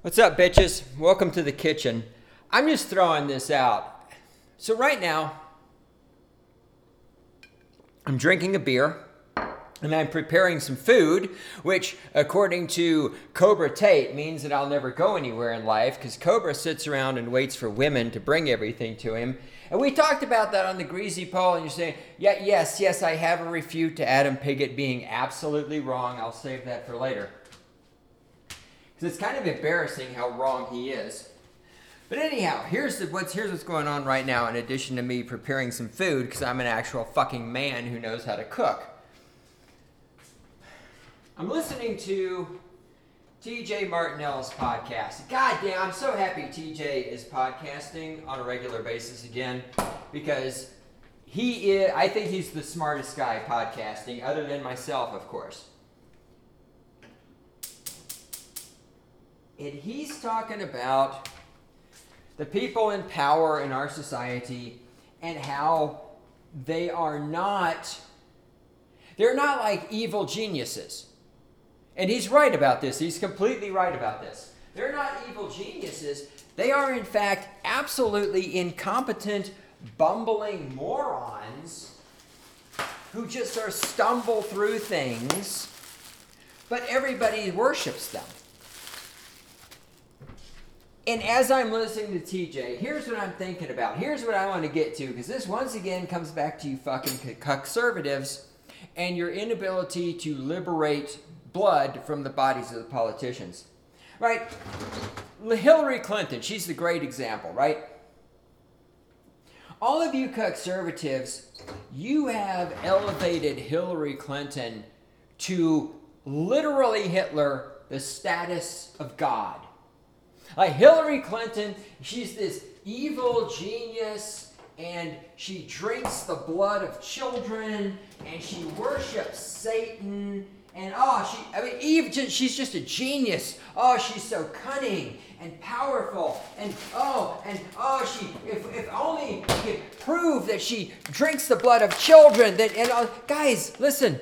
What's up, bitches? Welcome to the kitchen. I'm just throwing this out. So right now, I'm drinking a beer and I'm preparing some food, which according to Cobra Tate means that I'll never go anywhere in life because Cobra sits around and waits for women to bring everything to him. And we talked about that on the Greasy Poll, and you're saying, yeah, yes, I have a refute to Adam Piggott being absolutely wrong. I'll save that for later. It's kind of embarrassing how wrong he is. But anyhow, here's what's going on right now in addition to me preparing some food because I'm an actual fucking man who knows how to cook. I'm listening to TJ Martinell's podcast. God damn, I'm so happy TJ is podcasting on a regular basis again because I think he's the smartest guy podcasting other than myself, of course. And he's talking about the people in power in our society and how they're not like evil geniuses. And he's right about this. He's completely right about this. They're not evil geniuses. They are, in fact, absolutely incompetent, bumbling morons who just sort of stumble through things, but everybody worships them. And as I'm listening to TJ, here's what I'm thinking about. Here's what I want to get to, because this once again comes back to you fucking conservatives and your inability to liberate blood from the bodies of the politicians. Right? Hillary Clinton, she's the great example, right? All of you conservatives, you have elevated Hillary Clinton to literally Hitler, the status of God. Like Hillary Clinton, she's this evil genius, and she drinks the blood of children, and she worships Satan, and she's just a genius. Oh, she's so cunning and powerful, and if only we could prove that she drinks the blood of children. Guys, listen.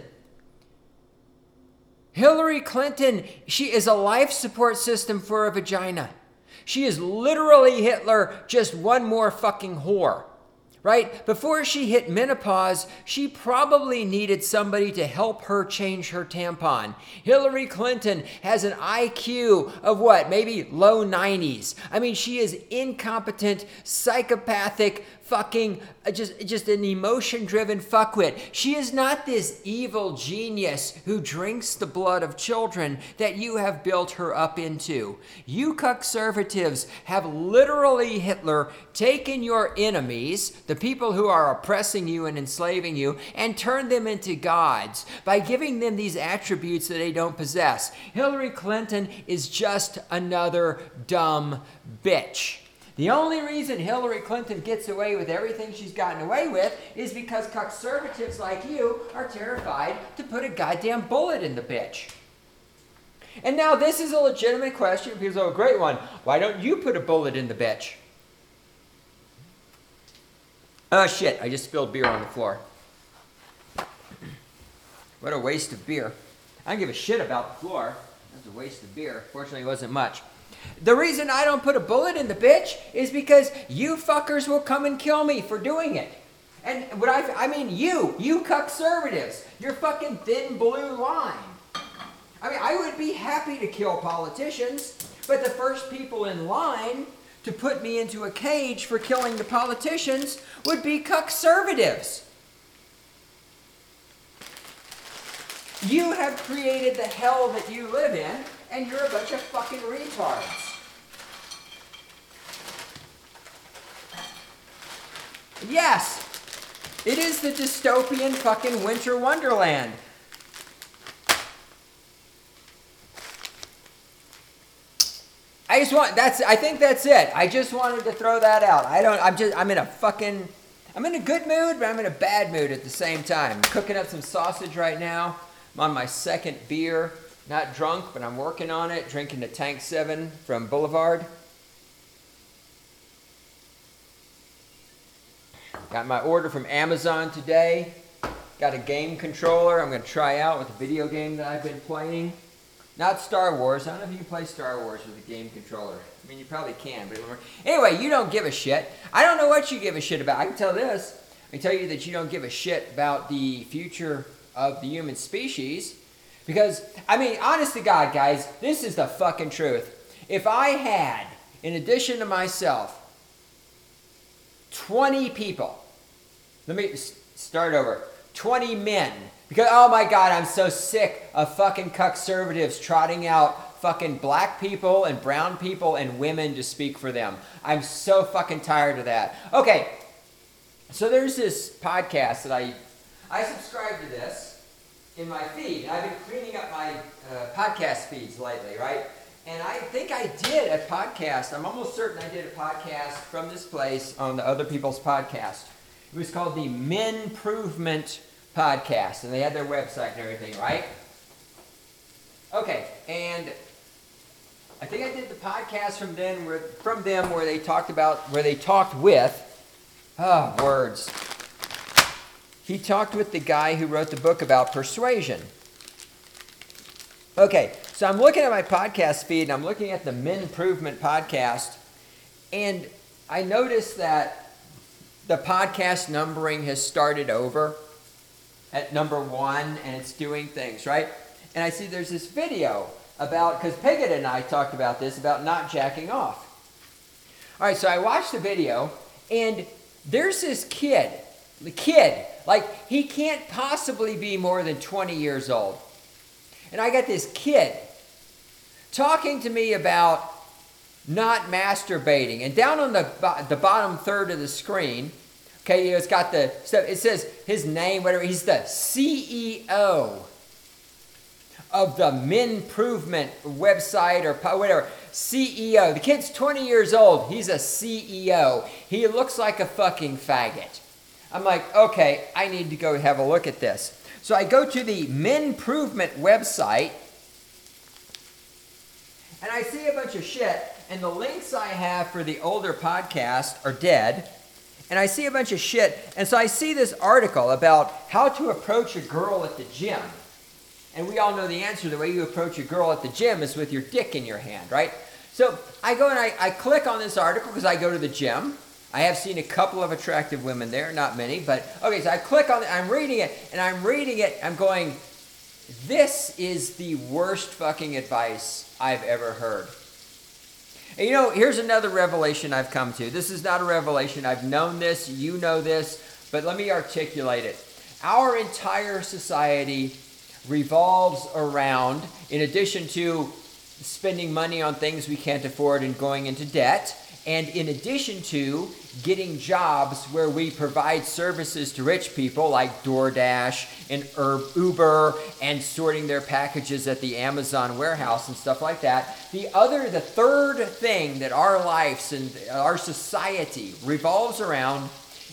Hillary Clinton, she is a life support system for a vagina. She is literally Hitler, just one more fucking whore, right? Before she hit menopause, she probably needed somebody to help her change her tampon. Hillary Clinton has an IQ of what? Maybe low 90s. I mean, she is incompetent, psychopathic, fucking just an emotion-driven fuckwit. She is not this evil genius who drinks the blood of children that you have built her up into. You conservatives have literally Hitler taken your enemies, the people who are oppressing you and enslaving you, and turned them into gods by giving them these attributes that they don't possess. Hillary Clinton is just another dumb bitch. The only reason Hillary Clinton gets away with everything she's gotten away with is because conservatives like you are terrified to put a goddamn bullet in the bitch. And now this is a legitimate question because, a great one. Why don't you put a bullet in the bitch? Oh shit, I just spilled beer on the floor. What a waste of beer. I don't give a shit about the floor. That's a waste of beer. Fortunately, it wasn't much. The reason I don't put a bullet in the bitch is because you fuckers will come and kill me for doing it. And you conservatives, your fucking thin blue line. I would be happy to kill politicians, but the first people in line to put me into a cage for killing the politicians would be conservatives. You have created the hell that you live in, and you're a bunch of fucking retards. Yes, it is the dystopian fucking winter wonderland. I think that's it. I just wanted to throw that out. I'm in a good mood, but I'm in a bad mood at the same time. I'm cooking up some sausage right now. I'm on my second beer. Not drunk, but I'm working on it. Drinking the Tank 7 from Boulevard. Got my order from Amazon today. Got a game controller I'm going to try out with a video game that I've been playing. Not Star Wars. I don't know if you can play Star Wars with a game controller. I mean, you probably can, but anyway, you don't give a shit. I don't know what you give a shit about. I can tell this. I can tell you that you don't give a shit about the future of the human species. Because, I mean, honest to God, guys, this is the fucking truth. If I had, in addition to myself, 20 people, let me start over, 20 men, because, oh my God, I'm so sick of fucking conservatives trotting out fucking black people and brown people and women to speak for them. I'm so fucking tired of that. Okay, so there's this podcast that I subscribe to this in my feed. I've been cleaning up my podcast feeds lately, right? And I think I did a podcast. I'm almost certain I did a podcast from this place on the Other People's Podcast. It was called the Menprovement Podcast, and they had their website and everything, right? Okay, and I think I did the podcast from them where they talked with, words. He talked with the guy who wrote the book about persuasion. Okay, so I'm looking at my podcast feed, and I'm looking at the Menprovement Podcast, and I noticed that the podcast numbering has started over at number 1, and it's doing things, right? And I see there's this video about, because Piggott and I talked about this, about not jacking off. All right, so I watched the video, and there's this kid, like, he can't possibly be more than 20 years old. And I got this kid talking to me about not masturbating. And down on the bottom third of the screen, okay, it's got the stuff. It says his name, whatever. He's the CEO of the Menprovement website or whatever. CEO. The kid's 20 years old. He's a CEO. He looks like a fucking faggot. I'm like, okay, I need to go have a look at this. So I go to the Menprovement website, and I see a bunch of shit, and the links I have for the older podcast are dead, and I see a bunch of shit, and so I see this article about how to approach a girl at the gym. And we all know the answer. The way you approach a girl at the gym is with your dick in your hand, right? So I go and I click on this article because I go to the gym. I have seen a couple of attractive women there, not many, but okay, so I click on it, I'm reading it, I'm going, this is the worst fucking advice I've ever heard. And you know, here's another revelation I've come to. This is not a revelation, I've known this, you know this, but let me articulate it. Our entire society revolves around, in addition to spending money on things we can't afford and going into debt, and in addition to getting jobs where we provide services to rich people like DoorDash and Uber and sorting their packages at the Amazon warehouse and stuff like that, the third thing that our lives and our society revolves around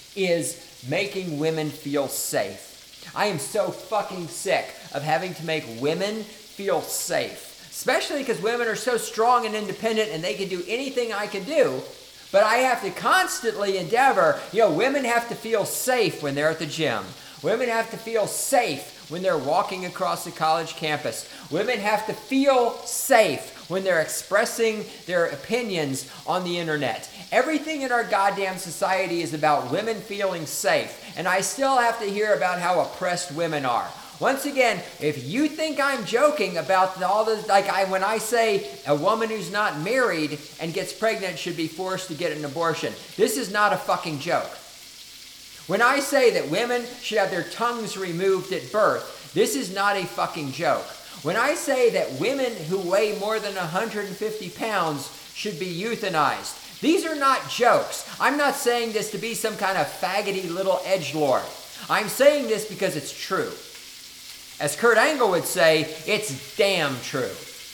is making women feel safe. I am so fucking sick of having to make women feel safe. Especially because women are so strong and independent and they can do anything I can do. But I have to constantly endeavor, women have to feel safe when they're at the gym. Women have to feel safe when they're walking across the college campus. Women have to feel safe when they're expressing their opinions on the internet. Everything in our goddamn society is about women feeling safe. And I still have to hear about how oppressed women are. Once again, if you think I'm joking about all this, when I say a woman who's not married and gets pregnant should be forced to get an abortion, this is not a fucking joke. When I say that women should have their tongues removed at birth, this is not a fucking joke. When I say that women who weigh more than 150 pounds should be euthanized, these are not jokes. I'm not saying this to be some kind of faggoty little edgelord. I'm saying this because it's true. As Kurt Angle would say, it's damn true.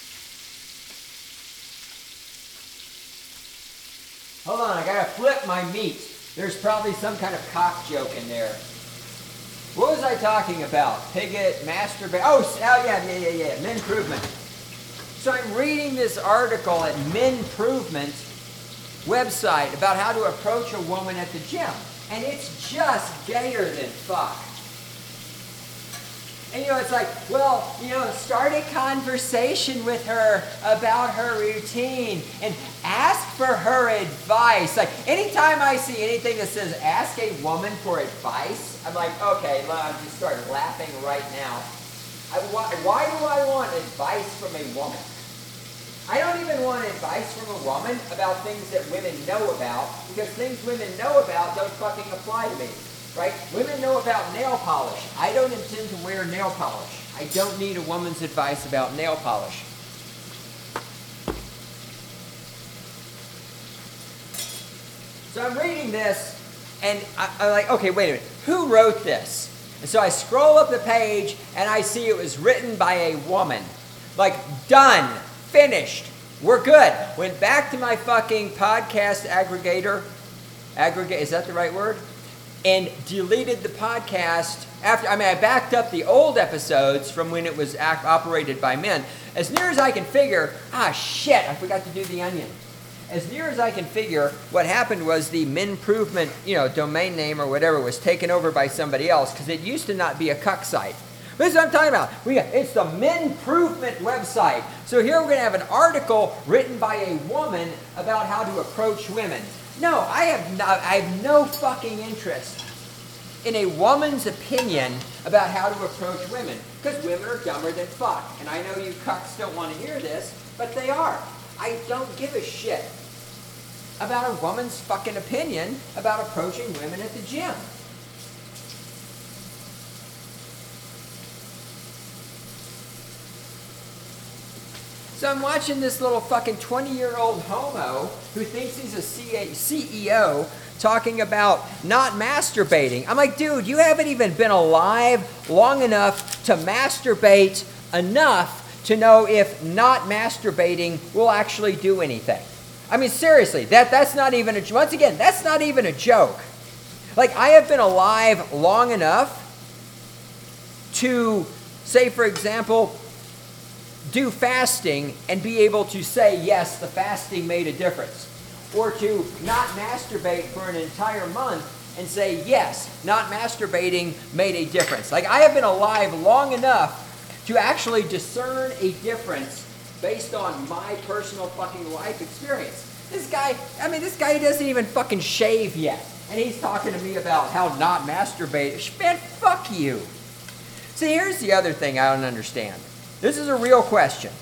Hold on, I gotta flip my meat. There's probably some kind of cock joke in there. What was I talking about? Piggott, masturbate. Oh, yeah. Menprovement. So I'm reading this article at Menprovement website about how to approach a woman at the gym. And it's just gayer than fuck. And it's like, well, start a conversation with her about her routine and ask for her advice. Like, anytime I see anything that says ask a woman for advice, I'm like, okay, I'm just start laughing right now. Why do I want advice from a woman? I don't even want advice from a woman about things that women know about, because things women know about don't fucking apply to me. Right? Women know about nail polish. I don't intend to wear nail polish. I don't need a woman's advice about nail polish. So I'm reading this, and I'm like, okay, wait a minute. Who wrote this? And so I scroll up the page, and I see it was written by a woman. Like, done. Finished. We're good. Went back to my fucking podcast aggregator. Is that the right word? And deleted the podcast after. I backed up the old episodes from when it was operated by men. As near as I can figure, shit, I forgot to do the onion. As near as I can figure, what happened was the Menprovement, domain name or whatever was taken over by somebody else, because it used to not be a cuck site. This is what I'm talking about. It's the Menprovement website. So here we're going to have an article written by a woman about how to approach women. No, I have no fucking interest in a woman's opinion about how to approach women, because women are dumber than fuck. And I know you cucks don't want to hear this, but they are. I don't give a shit about a woman's fucking opinion about approaching women at the gym. So I'm watching this little fucking 20-year-old homo who thinks he's a CEO talking about not masturbating. I'm like, dude, you haven't even been alive long enough to masturbate enough to know if not masturbating will actually do anything. Seriously, that's not even once again, that's not even a joke. Like, I have been alive long enough to, say, for example, do fasting and be able to say, yes, the fasting made a difference. Or to not masturbate for an entire month and say, yes, not masturbating made a difference. Like, I have been alive long enough to actually discern a difference based on my personal fucking life experience. This guy doesn't even fucking shave yet. And he's talking to me about how not masturbate. Man, fuck you. See, here's the other thing I don't understand. This is a real question.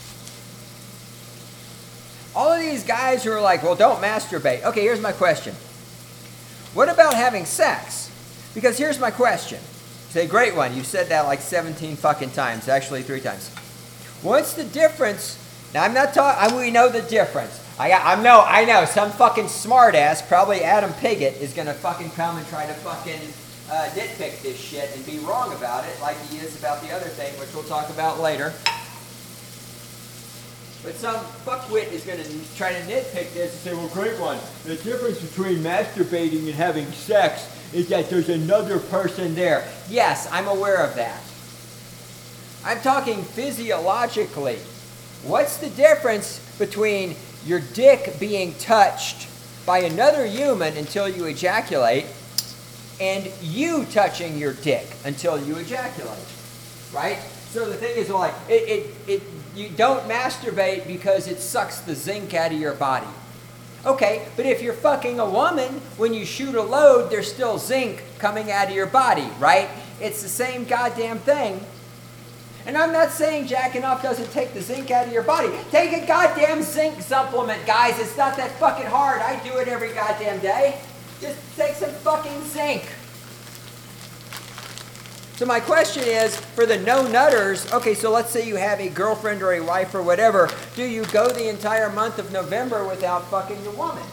All of these guys who are like, well, don't masturbate. Okay, here's my question. What about having sex? Because here's my question. It's a great one. You've said that like 17 fucking times. Actually, 3 times. What's the difference? Now, I'm not talking, we know the difference. I know. Some fucking smartass, probably Adam Piggott, is going to fucking come and try to fucking nitpick this shit and be wrong about it like he is about the other thing, which we'll talk about later. But some fuckwit is going to try to nitpick this and say, well, great one. The difference between masturbating and having sex is that there's another person there. Yes, I'm aware of that. I'm talking physiologically. What's the difference between your dick being touched by another human until you ejaculate and you touching your dick until you ejaculate, right? So the thing is, like, you don't masturbate because it sucks the zinc out of your body. Okay, but if you're fucking a woman, when you shoot a load, there's still zinc coming out of your body, right? It's the same goddamn thing. And I'm not saying jacking off doesn't take the zinc out of your body. Take a goddamn zinc supplement, guys. It's not that fucking hard. I do it every goddamn day. Just take some fucking zinc. So my question is, for the no-nutters, okay, so let's say you have a girlfriend or a wife or whatever, do you go the entire month of November without fucking your woman?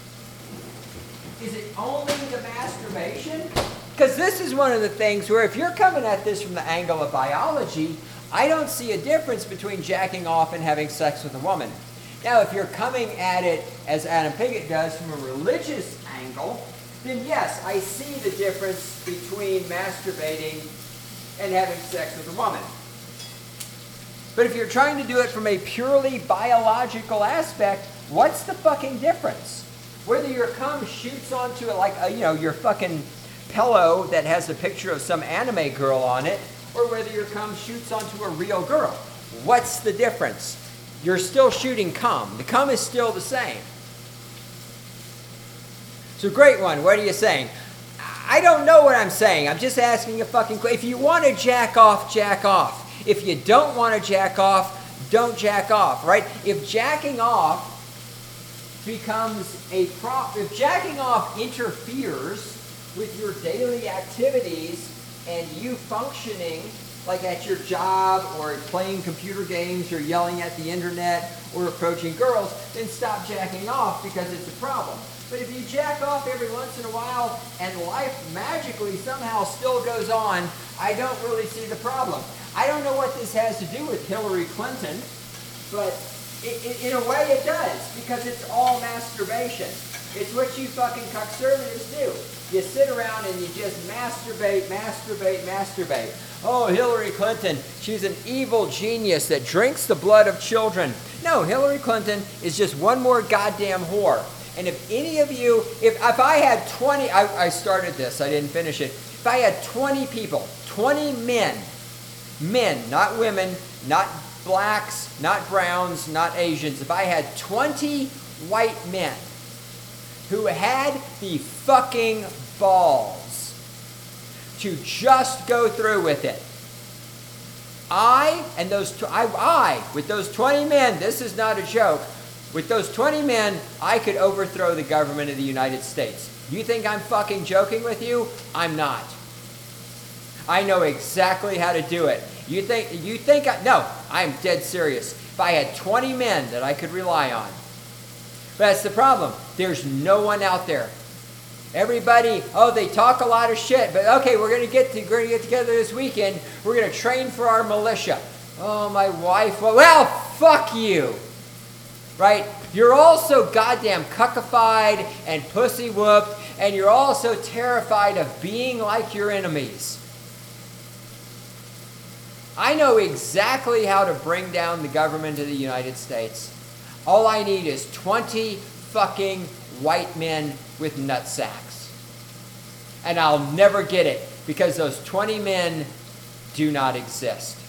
Is it only the masturbation? Because this is one of the things where if you're coming at this from the angle of biology, I don't see a difference between jacking off and having sex with a woman. Now, if you're coming at it, as Adam Piggott does, from a religious angle, then yes, I see the difference between masturbating and having sex with a woman. But if you're trying to do it from a purely biological aspect, what's the fucking difference? Whether your cum shoots onto it like your fucking pillow that has a picture of some anime girl on it, or whether your cum shoots onto a real girl. What's the difference? You're still shooting cum. The cum is still the same. So great one. What are you saying? I don't know what I'm saying. I'm just asking a fucking question. If you want to jack off, jack off. If you don't want to jack off, don't jack off, right? If jacking off becomes a problem, if jacking off interferes with your daily activities and you functioning like at your job or playing computer games or yelling at the internet or approaching girls, then stop jacking off because it's a problem. But if you jack off every once in a while and life magically somehow still goes on, I don't really see the problem. I don't know what this has to do with Hillary Clinton, but in a way it does, because it's all masturbation. It's what you fucking conservatives do. You sit around and you just masturbate. Oh, Hillary Clinton, she's an evil genius that drinks the blood of children. No, Hillary Clinton is just one more goddamn whore. And if any of you, if I had 20, I started this, I didn't finish it. If I had 20 people, 20 men, not women, not blacks, not browns, not Asians, if I had 20 white men who had the fucking balls to just go through with it, with those 20 men, this is not a joke, with those 20 men, I could overthrow the government of the United States. You think I'm fucking joking with you? I'm not. I know exactly how to do it. No, I'm dead serious. If I had 20 men that I could rely on. But that's the problem. There's no one out there. Everybody, they talk a lot of shit, but okay, we're gonna get together this weekend. We're gonna train for our militia. Oh, my wife. Well, fuck you. Right? You're also goddamn cuckified and pussy whooped, and you're also terrified of being like your enemies. I know exactly how to bring down the government of the United States. All I need is 20 fucking white men with nutsacks. And I'll never get it because those 20 men do not exist.